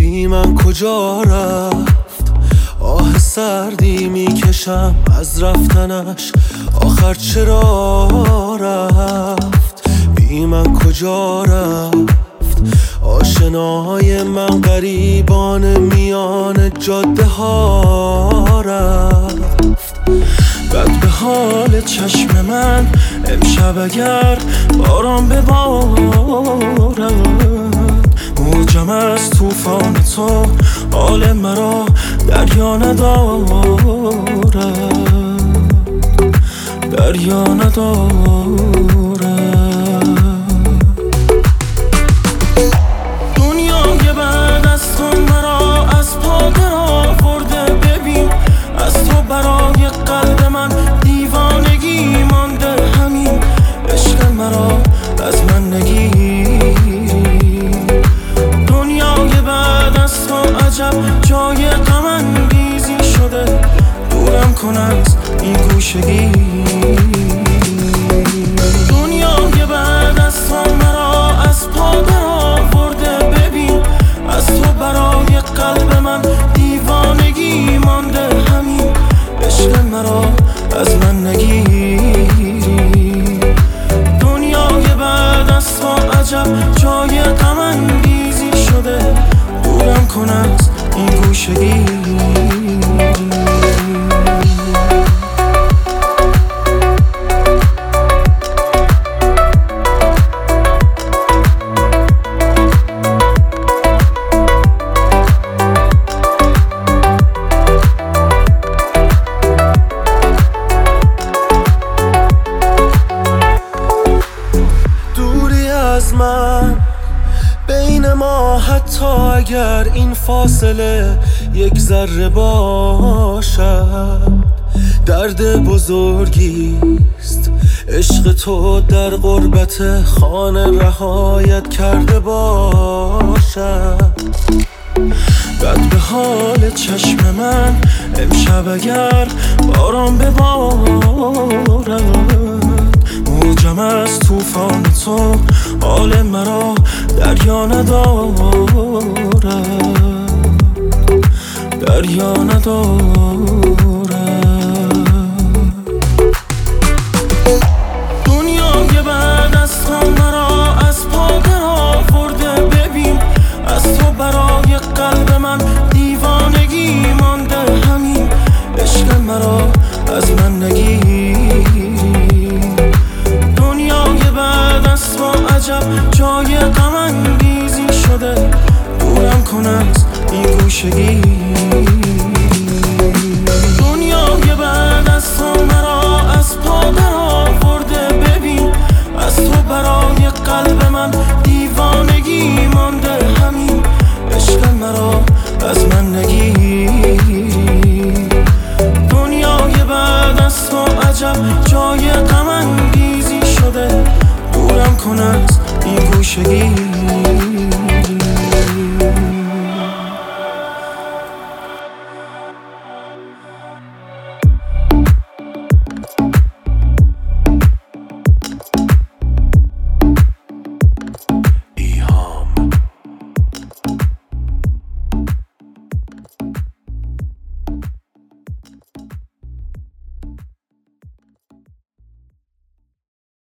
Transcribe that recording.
بی من کجا رفت؟ آه سردی میکشم از رفتنش، آخر چرا رفت؟ بی من کجا رفت؟ آشناهای من غریبان میان جاده ها رفت. بد به حال چشم من امشب اگر باران ببارد، موجم از طوفان تو حال مرا دریا ندارد، دریا ندارد. دنیای بعد از تو مرا از پا در آورده، ببین از تو برای قلب من دیوانگی مانده، همین عشق مرا از من نگیری. دنیای بعد از تو عجب جای غم انگیزی شده، دورم کن از این گوشگی. دنیای بعد از تو مرا از پا در آورده، ببین از تو برای قلب من دیوانگی مانده، همین عشق مرا از من نگیری. دنیای بعد از تو عجب جای غم انگیزی شده، دورم کن از این گوشگی. از من بین ما، حتی اگر این فاصله یک ذره باشد، درد بزرگیست عشق تو در غربت خانه رهایت کرده باشد. بد به حال چشم من امشب اگر باران ببارد، موجم از طوفان تو حال مرا دریا ندارد، دریا ندارد. دنیای بعد از تو مرا از پا در آورده، ببین از تو برای قلب من دیوانگی مانده، همین عشق مرا از من نگیری. دنیای بعد از تو عجب جای غم انگیزی شده، دورم کن از این گوشگی. دنیای بعد از تو مرا از پا در آورده، ببین از تو برای قلب من دیوانگی مانده، همین عشق مرا از من نگیری. دنیای بعد از تو عجب جای غم انگیزی شده، دورم کن از این گوشگی.